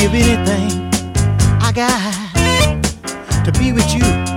give anything I got to be with you.